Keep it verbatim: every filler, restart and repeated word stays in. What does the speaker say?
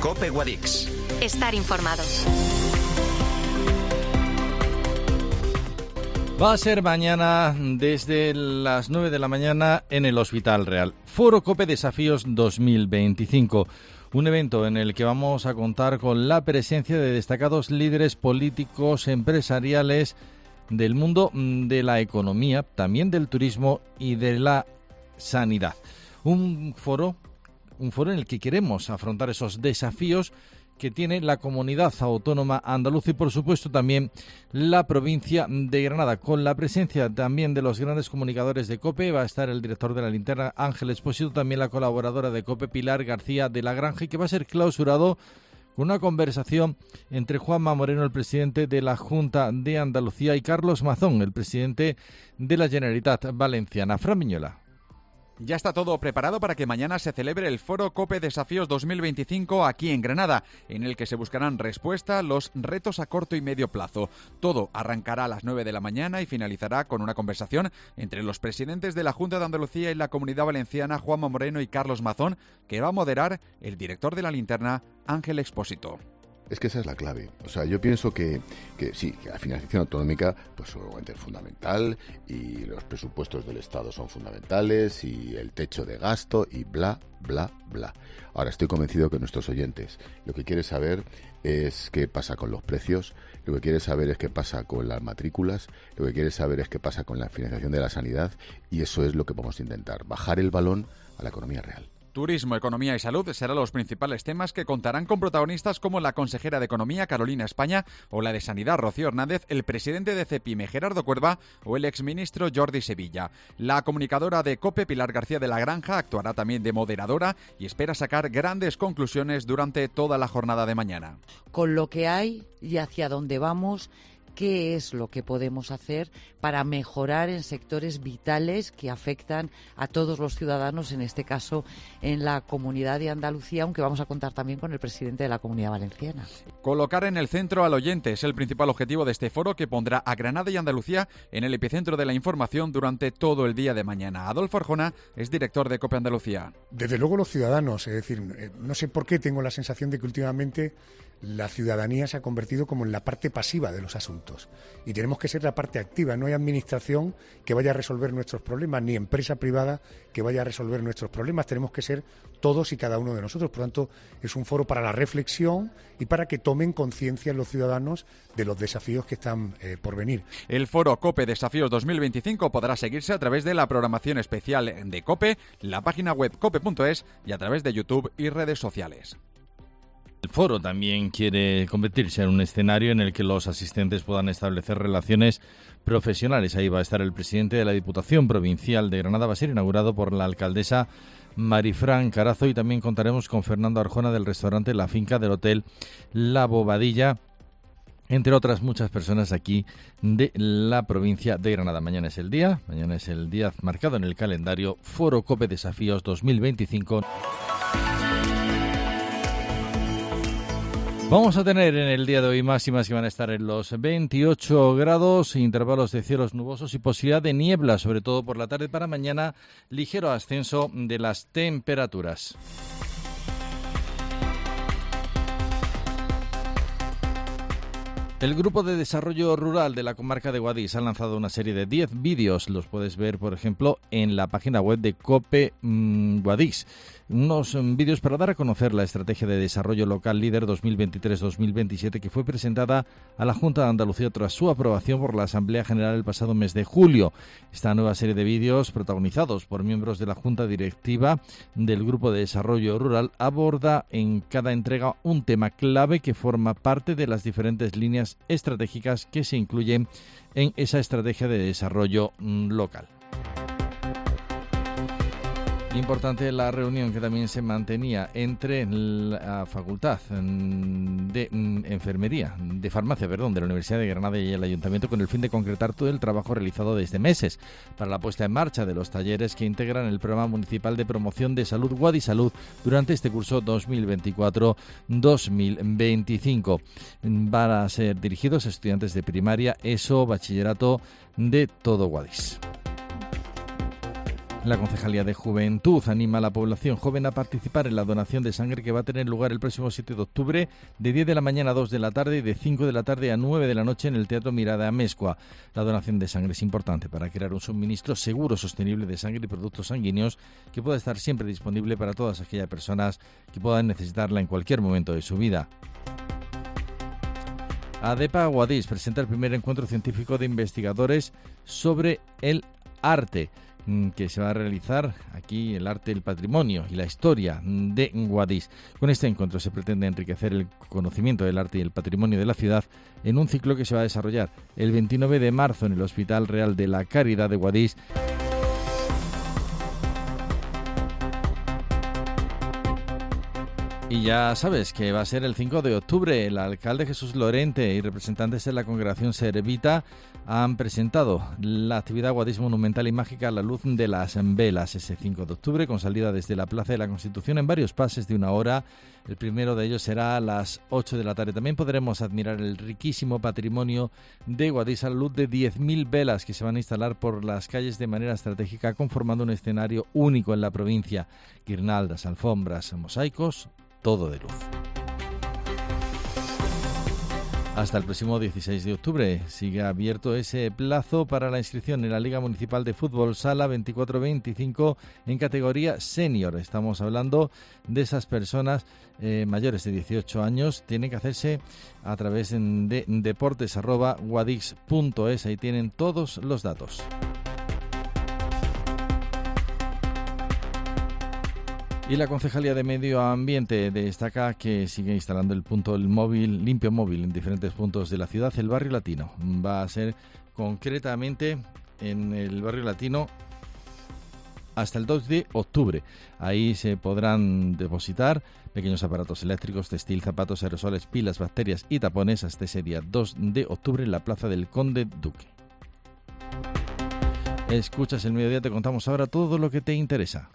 COPE Guadix. Estar informado. Va a ser mañana desde las nueve de la mañana en el Hospital Real. Foro COPE Desafíos dos mil veinticinco. Un evento en el que vamos a contar con la presencia de destacados líderes políticos, empresariales del mundo de la economía, también del turismo y de la sanidad. Un foro, un foro en el que queremos afrontar esos desafíos que tiene la comunidad autónoma andaluza y, por supuesto, también la provincia de Granada. Con la presencia también de los grandes comunicadores de COPE, va a estar el director de la Linterna, Ángel Expósito, también la colaboradora de COPE, Pilar García de la Granja, y que va a ser clausurado con una conversación entre Juanma Moreno, el presidente de la Junta de Andalucía, y Carlos Mazón, el presidente de la Generalitat Valenciana. Fran Miñola. Ya está todo preparado para que mañana se celebre el Foro COPE Desafíos dos mil veinticinco aquí en Granada, en el que se buscarán respuesta a los retos a corto y medio plazo. Todo arrancará a las nueve de la mañana y finalizará con una conversación entre los presidentes de la Junta de Andalucía y la Comunidad Valenciana, Juanma Moreno y Carlos Mazón, que va a moderar el director de la Linterna, Ángel Expósito. Es que esa es la clave. O sea, yo pienso que, que sí, que la financiación autonómica pues obviamente es fundamental y los presupuestos del Estado son fundamentales y el techo de gasto y bla, bla, bla. Ahora, estoy convencido que nuestros oyentes lo que quieren saber es qué pasa con los precios, lo que quieren saber es qué pasa con las matrículas, lo que quieren saber es qué pasa con la financiación de la sanidad, y eso es lo que vamos a intentar, bajar el balón a la economía real. Turismo, economía y salud serán los principales temas que contarán con protagonistas como la consejera de Economía, Carolina España, o la de Sanidad, Rocío Hernández, el presidente de CEPIME, Gerardo Cuerva, o el exministro Jordi Sevilla. La comunicadora de COPE, Pilar García de la Granja, actuará también de moderadora y espera sacar grandes conclusiones durante toda la jornada de mañana. Con lo que hay y hacia dónde vamos, ¿qué es lo que podemos hacer para mejorar en sectores vitales que afectan a todos los ciudadanos, en este caso en la Comunidad de Andalucía, aunque vamos a contar también con el presidente de la Comunidad Valenciana? Colocar en el centro al oyente es el principal objetivo de este foro, que pondrá a Granada y Andalucía en el epicentro de la información durante todo el día de mañana. Adolfo Arjona es director de COPE Andalucía. Desde luego los ciudadanos, es decir, no sé por qué tengo la sensación de que últimamente la ciudadanía se ha convertido como en la parte pasiva de los asuntos y tenemos que ser la parte activa. No hay administración que vaya a resolver nuestros problemas, ni empresa privada que vaya a resolver nuestros problemas. Tenemos que ser todos y cada uno de nosotros. Por lo tanto, es un foro para la reflexión y para que tomen conciencia los ciudadanos de los desafíos que están eh, por venir. El foro COPE Desafíos dos mil veinticinco podrá seguirse a través de la programación especial de COPE, la página web cope punto es y a través de YouTube y redes sociales. El foro también quiere convertirse en un escenario en el que los asistentes puedan establecer relaciones profesionales. Ahí va a estar el presidente de la Diputación Provincial de Granada. Va a ser inaugurado por la alcaldesa Marifran Carazo, y también contaremos con Fernando Arjona del restaurante La Finca del Hotel La Bobadilla, entre otras muchas personas aquí de la provincia de Granada. Mañana es el día, mañana es el día marcado en el calendario Foro COPE Desafíos dos mil veinticinco. Vamos a tener en el día de hoy máximas que van a estar en los veintiocho grados, intervalos de cielos nubosos y posibilidad de niebla, sobre todo por la tarde. Para mañana, ligero ascenso de las temperaturas. El Grupo de Desarrollo Rural de la comarca de Guadix ha lanzado una serie de diez vídeos. Los puedes ver, por ejemplo, en la página web de COPE mmm, Guadix. Unos um, vídeos para dar a conocer la Estrategia de Desarrollo Local Líder dos mil veintitrés dos mil veintisiete, que fue presentada a la Junta de Andalucía tras su aprobación por la Asamblea General el pasado mes de julio. Esta nueva serie de vídeos, protagonizados por miembros de la Junta Directiva del Grupo de Desarrollo Rural, aborda en cada entrega un tema clave que forma parte de las diferentes líneas estratégicas que se incluyen en esa estrategia de desarrollo local. Importante la reunión que también se mantenía entre la Facultad de Enfermería, de Farmacia, perdón, de la Universidad de Granada y el Ayuntamiento, con el fin de concretar todo el trabajo realizado desde meses para la puesta en marcha de los talleres que integran el Programa Municipal de Promoción de Salud Guadisalud durante este curso dos mil veinticuatro dos mil veinticinco. Van a ser dirigidos a estudiantes de primaria, ESO, bachillerato de todo Guadix. La Concejalía de Juventud anima a la población joven a participar en la donación de sangre que va a tener lugar el próximo siete de octubre de diez de la mañana a dos de la tarde y de cinco de la tarde a nueve de la noche en el Teatro Mirada Amezcua. La donación de sangre es importante para crear un suministro seguro, sostenible de sangre y productos sanguíneos que pueda estar siempre disponible para todas aquellas personas que puedan necesitarla en cualquier momento de su vida. ADEPA Guadix presenta el primer encuentro científico de investigadores sobre el arte, que se va a realizar aquí, el arte, el patrimonio y la historia de Guadix. Con este encuentro se pretende enriquecer el conocimiento del arte y el patrimonio de la ciudad en un ciclo que se va a desarrollar el veintinueve de marzo en el Hospital Real de la Caridad de Guadix. Y ya sabes que va a ser el cinco de octubre. El alcalde Jesús Lorente y representantes de la congregación Servita han presentado la actividad Guadix Monumental y Mágica a la luz de las velas ese cinco de octubre, con salida desde la Plaza de la Constitución en varios pases de una hora. El primero de ellos será a las ocho de la tarde. También podremos admirar el riquísimo patrimonio de Guadix a la luz de diez mil velas que se van a instalar por las calles de manera estratégica, conformando un escenario único en la provincia. Guirnaldas, alfombras, mosaicos, todo de luz. Hasta el próximo dieciséis de octubre sigue abierto ese plazo para la inscripción en la Liga Municipal de Fútbol Sala veinticuatro veinticinco en categoría senior. Estamos hablando de esas personas eh, mayores de dieciocho años. Tienen que hacerse a través de deportes arroba guadix punto es. Ahí tienen todos los datos. Y la Concejalía de Medio Ambiente destaca que sigue instalando el punto el móvil limpio móvil en diferentes puntos de la ciudad. El Barrio Latino va a ser concretamente en el Barrio Latino hasta el dos de octubre. Ahí se podrán depositar pequeños aparatos eléctricos, textil, zapatos, aerosoles, pilas, bacterias y tapones hasta ese día dos de octubre en la Plaza del Conde Duque. Escuchas El Mediodía, te contamos ahora todo lo que te interesa.